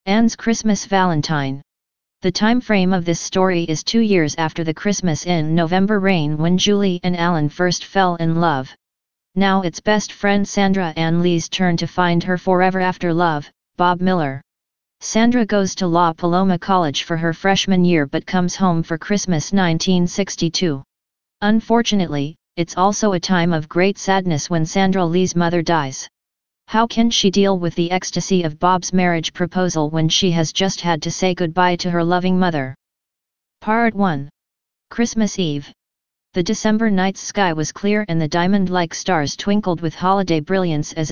Anne's Christmas Valentine. The time frame of this story is 2 years after the Christmas in November rain when Julie and Alan first fell in love. Now it's best friend Sandra Ann Lee's turn to find her forever after love, Bob Miller. Sandra goes to La Paloma College for her freshman year but comes home for Christmas 1962. Unfortunately, it's also a time of great sadness when Sandra Lee's mother dies. How can she deal with the ecstasy of Bob's marriage proposal when she has just had to say goodbye to her loving mother? Part 1. Christmas Eve. The December night's sky was clear and the diamond-like stars twinkled with holiday brilliance as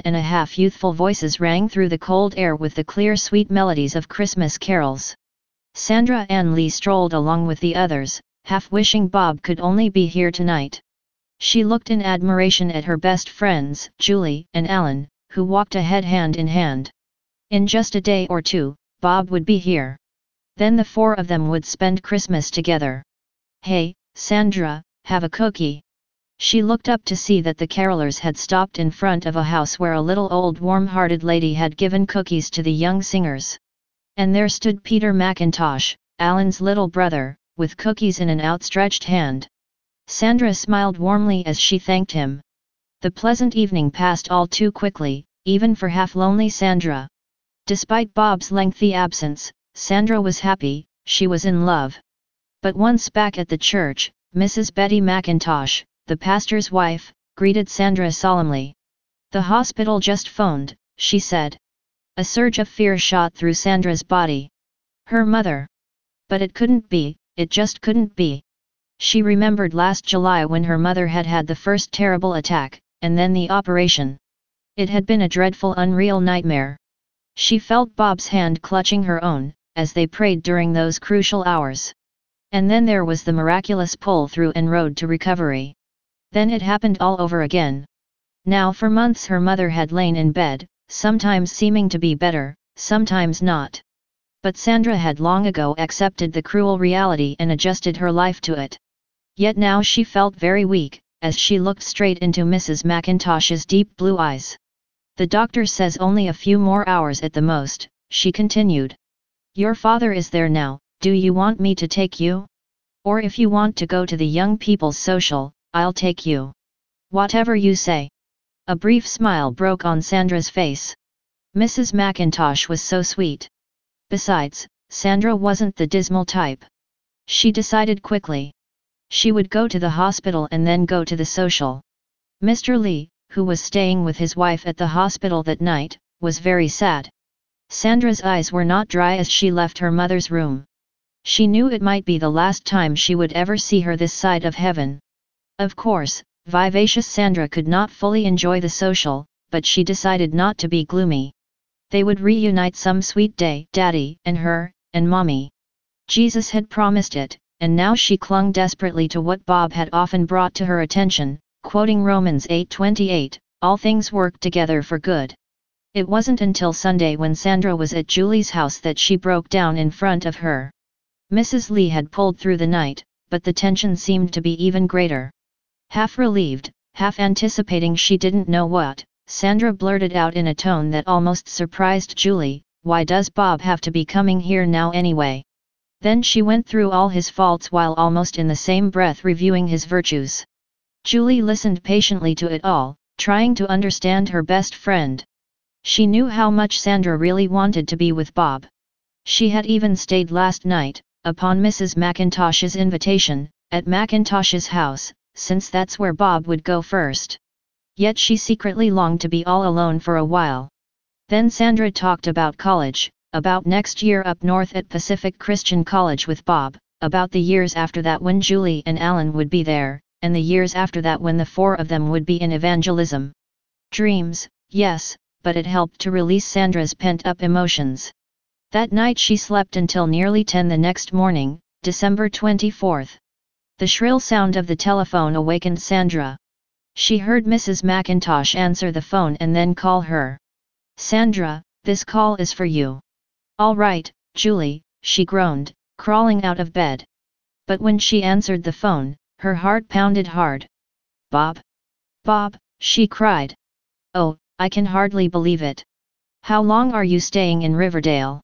12 youthful voices rang through the cold air with the clear sweet melodies of Christmas carols. Sandra Ann Lee strolled along with the others, half wishing Bob could only be here tonight. She looked in admiration at her best friends, Julie and Alan, who walked ahead hand in hand. In just a day or two, Bob would be here. Then the four of them would spend Christmas together. "Hey, Sandra, have a cookie." She looked up to see that the carolers had stopped in front of a house where a little old warm-hearted lady had given cookies to the young singers. And there stood Peter McIntosh, Alan's little brother, with cookies in an outstretched hand. Sandra smiled warmly as she thanked him. The pleasant evening passed all too quickly, even for half-lonely Sandra. Despite Bob's lengthy absence, Sandra was happy, she was in love. But once back at the church, Mrs. Betty McIntosh, the pastor's wife, greeted Sandra solemnly. "The hospital just phoned," she said. A surge of fear shot through Sandra's body. Her mother. But it couldn't be, it just couldn't be. She remembered last July when her mother had had the first terrible attack, and then the operation. It had been a dreadful, unreal nightmare. She felt Bob's hand clutching her own, as they prayed during those crucial hours. And then there was the miraculous pull-through and road to recovery. Then it happened all over again. Now for months her mother had lain in bed, sometimes seeming to be better, sometimes not. But Sandra had long ago accepted the cruel reality and adjusted her life to it. Yet now she felt very weak, as she looked straight into Mrs. McIntosh's deep blue eyes. "The doctor says only a few more hours at the most," she continued. "Your father is there now. Do you want me to take you? Or if you want to go to the young people's social, I'll take you. Whatever you say." A brief smile broke on Sandra's face. Mrs. McIntosh was so sweet. Besides, Sandra wasn't the dismal type. She decided quickly. She would go to the hospital and then go to the social. Mr. Lee, who was staying with his wife at the hospital that night, was very sad. Sandra's eyes were not dry as she left her mother's room. She knew it might be the last time she would ever see her this side of heaven. Of course, vivacious Sandra could not fully enjoy the social, but she decided not to be gloomy. They would reunite some sweet day, Daddy and her, and Mommy. Jesus had promised it, and now she clung desperately to what Bob had often brought to her attention, quoting Romans 8:28, "All things work together for good." It wasn't until Sunday when Sandra was at Julie's house that she broke down in front of her. Mrs. Lee had pulled through the night, but the tension seemed to be even greater. Half relieved, half anticipating she didn't know what, Sandra blurted out in a tone that almost surprised Julie, "Why does Bob have to be coming here now anyway?" Then she went through all his faults while almost in the same breath reviewing his virtues. Julie listened patiently to it all, trying to understand her best friend. She knew how much Sandra really wanted to be with Bob. She had even stayed last night, upon Mrs. McIntosh's invitation, at McIntosh's house, since that's where Bob would go first. Yet she secretly longed to be all alone for a while. Then Sandra talked about college, about next year up north at Pacific Christian College with Bob, about the years after that when Julie and Alan would be there, and the years after that when the four of them would be in evangelism. Dreams, yes, but it helped to release Sandra's pent-up emotions. That night she slept until nearly 10 the next morning, December 24th. The shrill sound of the telephone awakened Sandra. She heard Mrs. McIntosh answer the phone and then call her. "Sandra, this call is for you." "All right, Julie," she groaned, crawling out of bed. But when she answered the phone, her heart pounded hard. "Bob? Bob," she cried. "Oh, I can hardly believe it. How long are you staying in Riverdale?"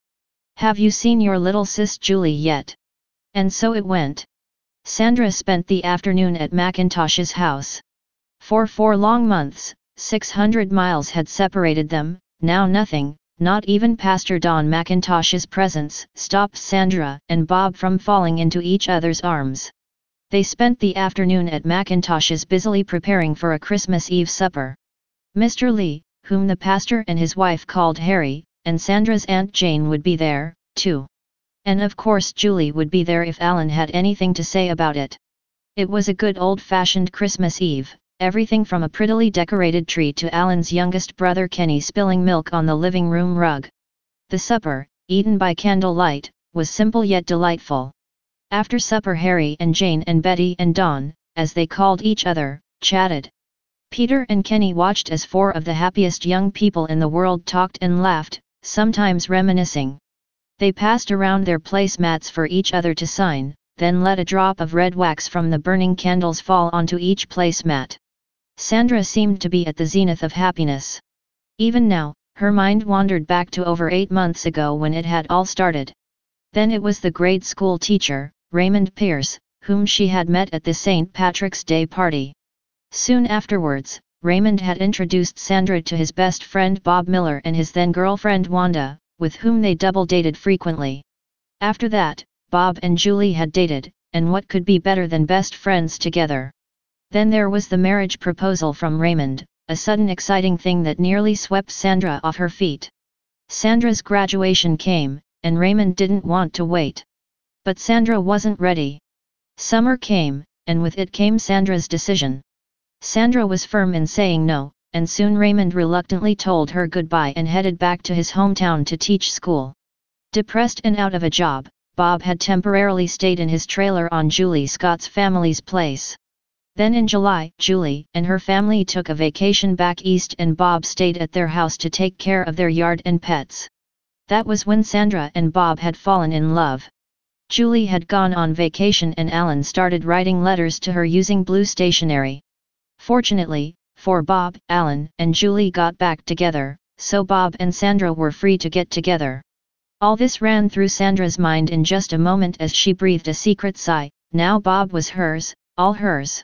Have you seen your little sis Julie yet? And so it went. Sandra spent the afternoon at Macintosh's house. For 4 long months, 600 miles had separated them. Now nothing, not even Pastor Don McIntosh's presence, stopped Sandra and Bob from falling into each other's arms. They spent the afternoon at McIntosh's busily preparing for a Christmas Eve supper. Mr. Lee, whom the pastor and his wife called Harry, and Sandra's Aunt Jane would be there, too. And of course Julie would be there if Alan had anything to say about it. It was a good old-fashioned Christmas Eve, everything from a prettily decorated tree to Alan's youngest brother Kenny spilling milk on the living room rug. The supper, eaten by candlelight, was simple yet delightful. After supper Harry and Jane and Betty and Don, as they called each other, chatted. Peter and Kenny watched as 4 of the happiest young people in the world talked and laughed, sometimes reminiscing. They passed around their placemats for each other to sign, then let a drop of red wax from the burning candles fall onto each placemat. Sandra seemed to be at the zenith of happiness. Even now, her mind wandered back to over 8 months ago when it had all started. Then it was the grade school teacher, Raymond Pierce, whom she had met at the St. Patrick's Day party. Soon afterwards, Raymond had introduced Sandra to his best friend Bob Miller and his then-girlfriend Wanda, with whom they double-dated frequently. After that, Bob and Julie had dated, and what could be better than best friends together? Then there was the marriage proposal from Raymond, a sudden exciting thing that nearly swept Sandra off her feet. Sandra's graduation came, and Raymond didn't want to wait. But Sandra wasn't ready. Summer came, and with it came Sandra's decision. Sandra was firm in saying no, and soon Raymond reluctantly told her goodbye and headed back to his hometown to teach school. Depressed and out of a job, Bob had temporarily stayed in his trailer on Julie Scott's family's place. Then in July, Julie and her family took a vacation back east and Bob stayed at their house to take care of their yard and pets. That was when Sandra and Bob had fallen in love. Julie had gone on vacation and Alan started writing letters to her using blue stationery. Fortunately, for Bob, Alan and Julie got back together, so Bob and Sandra were free to get together. All this ran through Sandra's mind in just a moment as she breathed a secret sigh. Now Bob was hers, all hers.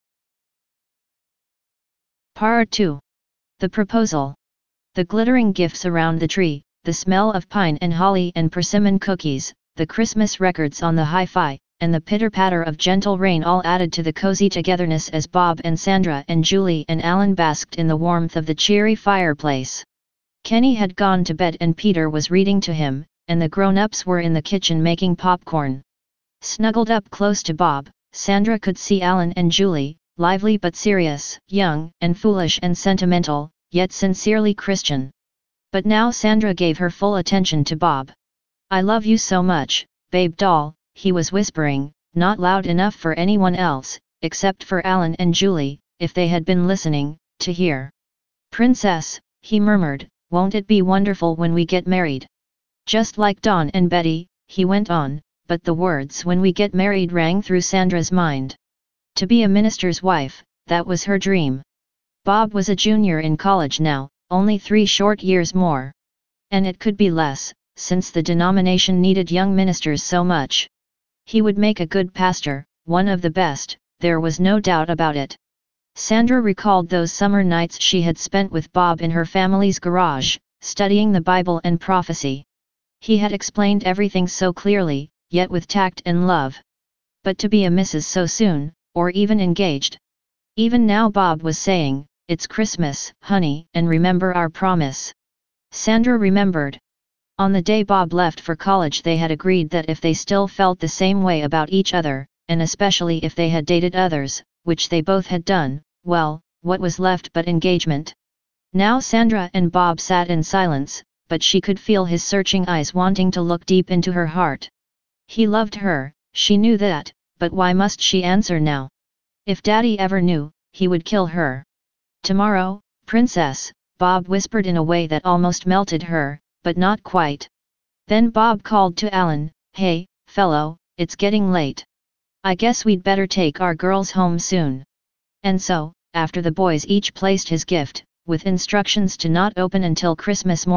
Part 2. The proposal. The glittering gifts around the tree, the smell of pine and holly and persimmon cookies, the Christmas records on the hi-fi, and the pitter-patter of gentle rain all added to the cozy togetherness as Bob and Sandra and Julie and Alan basked in the warmth of the cheery fireplace. Kenny had gone to bed and Peter was reading to him, and the grown-ups were in the kitchen making popcorn. Snuggled up close to Bob, Sandra could see Alan and Julie, lively but serious, young and foolish and sentimental, yet sincerely Christian. But now Sandra gave her full attention to Bob. "I love you so much, babe doll," he was whispering, not loud enough for anyone else, except for Alan and Julie, if they had been listening, to hear. "Princess," he murmured, "won't it be wonderful when we get married?" "Just like Don and Betty," he went on, but the words "when we get married" rang through Sandra's mind. To be a minister's wife, that was her dream. Bob was a junior in college now, only 3 short years more. And it could be less, since the denomination needed young ministers so much. He would make a good pastor, one of the best, there was no doubt about it. Sandra recalled those summer nights she had spent with Bob in her family's garage, studying the Bible and prophecy. He had explained everything so clearly, yet with tact and love. But to be a Mrs. so soon, or even engaged. Even now Bob was saying, "It's Christmas, honey, and remember our promise." Sandra remembered. On the day Bob left for college they had agreed that if they still felt the same way about each other, and especially if they had dated others, which they both had done, well, what was left but engagement? Now Sandra and Bob sat in silence, but she could feel his searching eyes wanting to look deep into her heart. He loved her, she knew that, but why must she answer now? If Daddy ever knew, he would kill her. "Tomorrow, Princess," Bob whispered in a way that almost melted her, but not quite. Then Bob called to Alan, "Hey, fellow, it's getting late. I guess we'd better take our girls home soon." And so, after the boys each placed his gift, with instructions to not open until Christmas morning,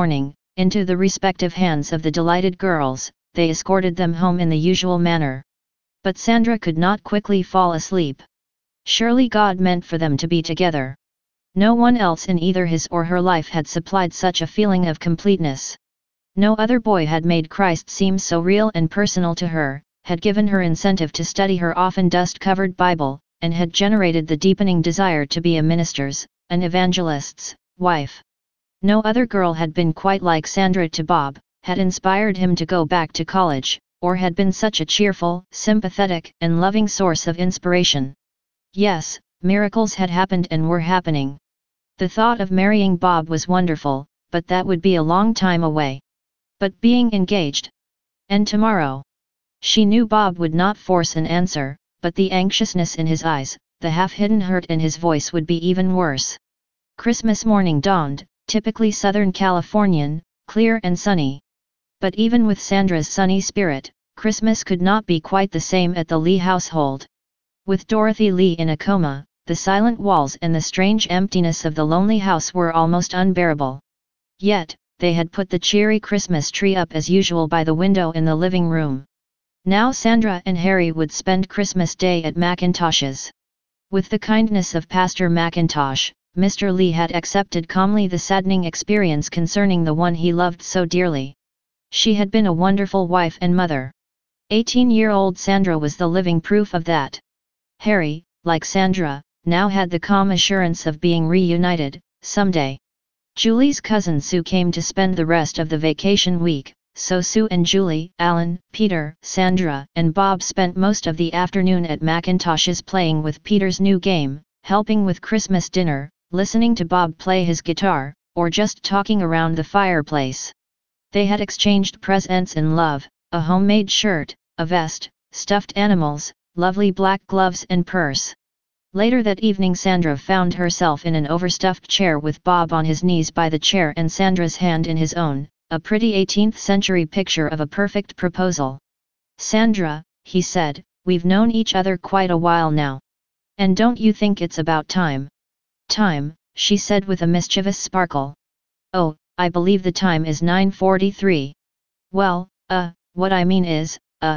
into the respective hands of the delighted girls, they escorted them home in the usual manner. But Sandra could not quickly fall asleep. Surely God meant for them to be together. No one else in either his or her life had supplied such a feeling of completeness. No other boy had made Christ seem so real and personal to her, had given her incentive to study her often dust-covered Bible, and had generated the deepening desire to be a minister's, an evangelist's, wife. No other girl had been quite like Sandra to Bob, had inspired him to go back to college, or had been such a cheerful, sympathetic, and loving source of inspiration. Yes, miracles had happened and were happening. The thought of marrying Bob was wonderful, but that would be a long time away. But being engaged? And tomorrow? She knew Bob would not force an answer, but the anxiousness in his eyes, the half-hidden hurt in his voice would be even worse. Christmas morning dawned, typically Southern Californian, clear and sunny. But even with Sandra's sunny spirit, Christmas could not be quite the same at the Lee household. With Dorothy Lee in a coma, the silent walls and the strange emptiness of the lonely house were almost unbearable. Yet, they had put the cheery Christmas tree up as usual by the window in the living room. Now Sandra and Harry would spend Christmas Day at McIntosh's. With the kindness of Pastor McIntosh, Mr. Lee had accepted calmly the saddening experience concerning the one he loved so dearly. She had been a wonderful wife and mother. 18-year-old Sandra was the living proof of that. Harry, like Sandra, now had the calm assurance of being reunited, someday. Julie's cousin Sue came to spend the rest of the vacation week, so Sue and Julie, Alan, Peter, Sandra, and Bob spent most of the afternoon at McIntosh's playing with Peter's new game, helping with Christmas dinner, listening to Bob play his guitar, or just talking around the fireplace. They had exchanged presents in love, a homemade shirt, a vest, stuffed animals, lovely black gloves and purse. Later that evening Sandra found herself in an overstuffed chair with Bob on his knees by the chair and Sandra's hand in his own, a pretty 18th century picture of a perfect proposal. "Sandra," he said, "we've known each other quite a while now. And don't you think it's about time?" "Time," she said with a mischievous sparkle. "Oh, I believe the time is 9:43. Well, what I mean is,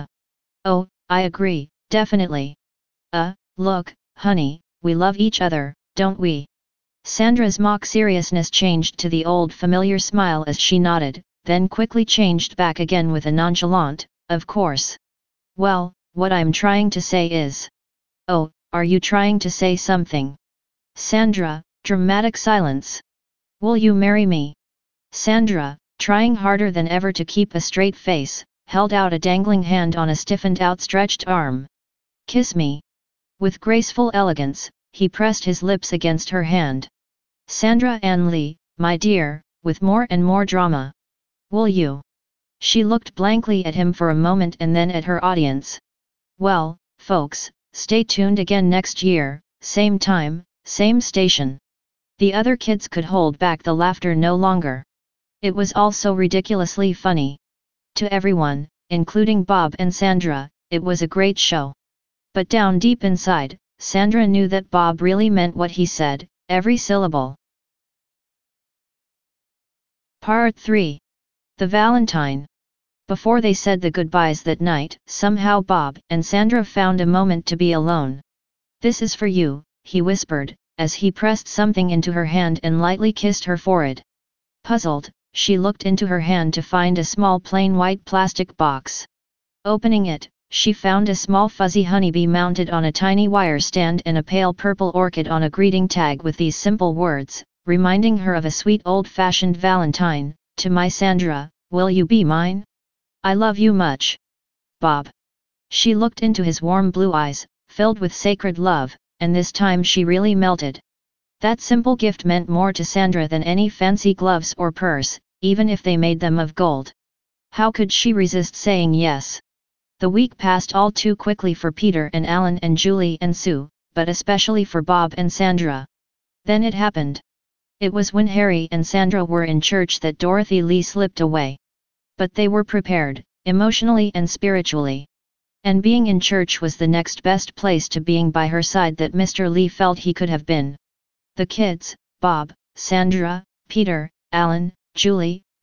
oh, I agree, definitely. Look, honey, we love each other, don't we?" Sandra's mock seriousness changed to the old familiar smile as she nodded, then quickly changed back again with a nonchalant, "Of course. Well, what I'm trying to say is..." "Oh, are you trying to say something?" "Sandra," dramatic silence. "Will you marry me?" Sandra, trying harder than ever to keep a straight face, held out a dangling hand on a stiffened outstretched arm. "Kiss me." With graceful elegance, he pressed his lips against her hand. "Sandra Ann Lee, my dear," with more and more drama. "Will you?" She looked blankly at him for a moment and then at her audience. "Well, folks, stay tuned again next year, same time, same station." The other kids could hold back the laughter no longer. It was all so ridiculously funny. To everyone, including Bob and Sandra, it was a great show. But down deep inside, Sandra knew that Bob really meant what he said, every syllable. Part 3. The Valentine. Before they said the goodbyes that night, somehow Bob and Sandra found a moment to be alone. "This is for you," he whispered, as he pressed something into her hand and lightly kissed her forehead. Puzzled, she looked into her hand to find a small plain white plastic box. Opening it, she found a small fuzzy honeybee mounted on a tiny wire stand and a pale purple orchid on a greeting tag with these simple words, reminding her of a sweet old-fashioned Valentine, "To my Sandra, will you be mine? I love you much. Bob." She looked into his warm blue eyes, filled with sacred love, and this time she really melted. That simple gift meant more to Sandra than any fancy gloves or purse, even if they made them of gold. How could she resist saying yes? The week passed all too quickly for Peter and Alan and Julie and Sue, but especially for Bob and Sandra. Then it happened. It was when Harry and Sandra were in church that Dorothy Lee slipped away. But they were prepared, emotionally and spiritually. And being in church was the next best place to being by her side that Mr. Lee felt he could have been. The kids, Bob, Sandra, Peter, Alan, Julie,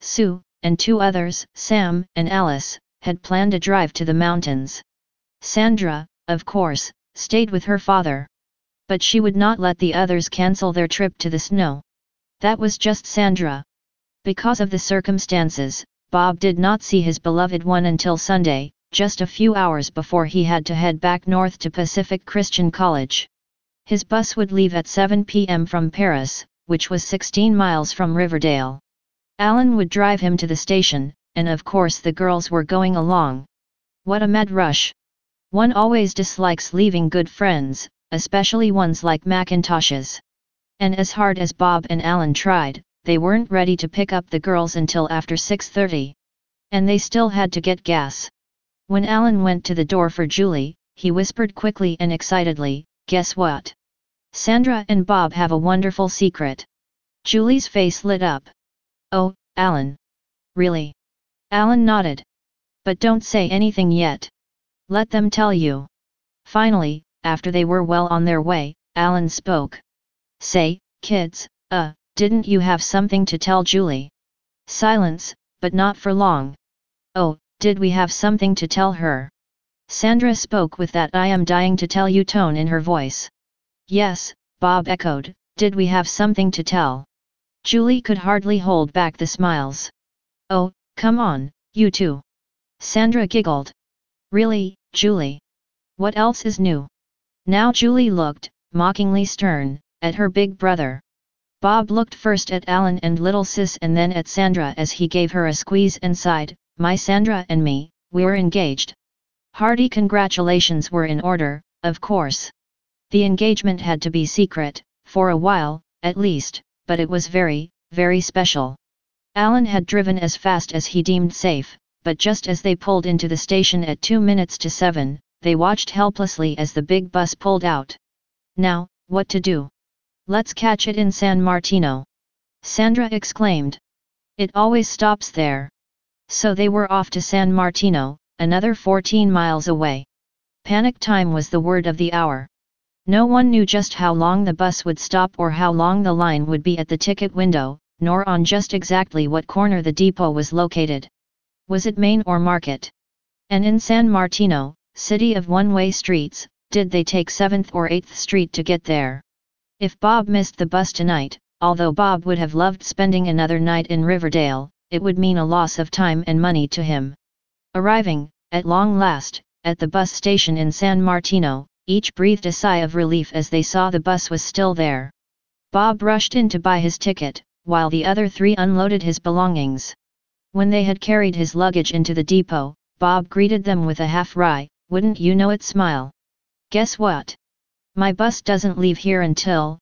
Sue, and two others, Sam and Alice, had planned a drive to the mountains. Sandra, of course, stayed with her father. But she would not let the others cancel their trip to the snow. That was just Sandra. Because of the circumstances, Bob did not see his beloved one until Sunday, just a few hours before he had to head back north to Pacific Christian College. His bus would leave at 7 p.m. from Paris, which was 16 miles from Riverdale. Alan would drive him to the station, and of course the girls were going along. What a mad rush! One always dislikes leaving good friends, especially ones like Macintoshes. And as hard as Bob and Alan tried, they weren't ready to pick up the girls until after 6:30. And they still had to get gas. When Alan went to the door for Julie, he whispered quickly and excitedly, "Guess what? Sandra and Bob have a wonderful secret." Julie's face lit up. "Oh, Alan. Really?" Alan nodded. "But don't say anything yet. Let them tell you." Finally, after they were well on their way, Alan spoke. "Say, kids, didn't you have something to tell Julie?" Silence, but not for long. "Oh, did we have something to tell her?" Sandra spoke with that "I am dying to tell you" tone in her voice. "Yes," Bob echoed, "did we have something to tell?" Julie could hardly hold back the smiles. "Oh, come on, you two." Sandra giggled. "Really, Julie? What else is new?" Now Julie looked, mockingly stern, at her big brother. Bob looked first at Alan and little sis and then at Sandra as he gave her a squeeze and sighed, "My Sandra and me, we're engaged." Hearty congratulations were in order, of course. The engagement had to be secret, for a while, at least, but it was very, very special. Alan had driven as fast as he deemed safe, but just as they pulled into the station at 2 minutes to 7, they watched helplessly as the big bus pulled out. "Now, what to do? Let's catch it in San Martino!" Sandra exclaimed. "It always stops there." So they were off to San Martino, another 14 miles away. Panic time was the word of the hour. No one knew just how long the bus would stop or how long the line would be at the ticket window, nor on just exactly what corner the depot was located. Was it Main or Market? And in San Martino, city of one-way streets, did they take 7th or 8th Street to get there? If Bob missed the bus tonight, although Bob would have loved spending another night in Riverdale, it would mean a loss of time and money to him. Arriving, at long last, at the bus station in San Martino, each breathed a sigh of relief as they saw the bus was still there. Bob rushed in to buy his ticket, while the other three unloaded his belongings. When they had carried his luggage into the depot, Bob greeted them with a half-wry, "Wouldn't you know it" smile. "Guess what? My bus doesn't leave here until,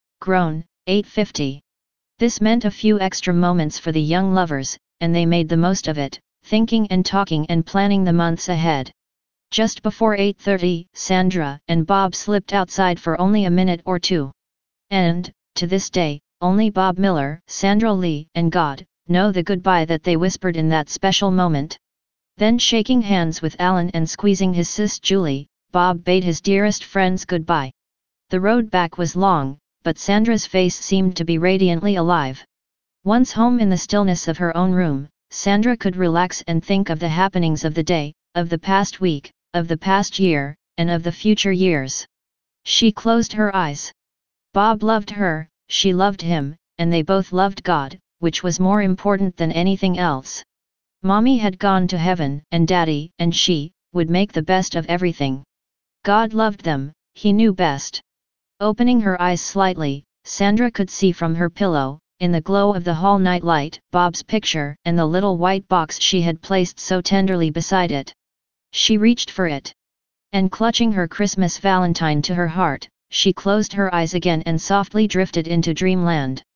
8:50. This meant a few extra moments for the young lovers, and they made the most of it, thinking and talking and planning the months ahead. Just before 8:30, Sandra and Bob slipped outside for only a minute or two. And, to this day, only Bob Miller, Sandra Lee, and God know the goodbye that they whispered in that special moment. Then shaking hands with Alan and squeezing his sis Julie, Bob bade his dearest friends goodbye. The road back was long, but Sandra's face seemed to be radiantly alive. Once home in the stillness of her own room, Sandra could relax and think of the happenings of the day, of the past week, of the past year, and of the future years. She closed her eyes. Bob loved her, she loved him, and they both loved God, which was more important than anything else. Mommy had gone to heaven, and Daddy and she would make the best of everything. God loved them, he knew best. Opening her eyes slightly, Sandra could see from her pillow, in the glow of the hall night light, Bob's picture and the little white box she had placed so tenderly beside it. She reached for it. And clutching her Christmas Valentine to her heart, she closed her eyes again and softly drifted into dreamland.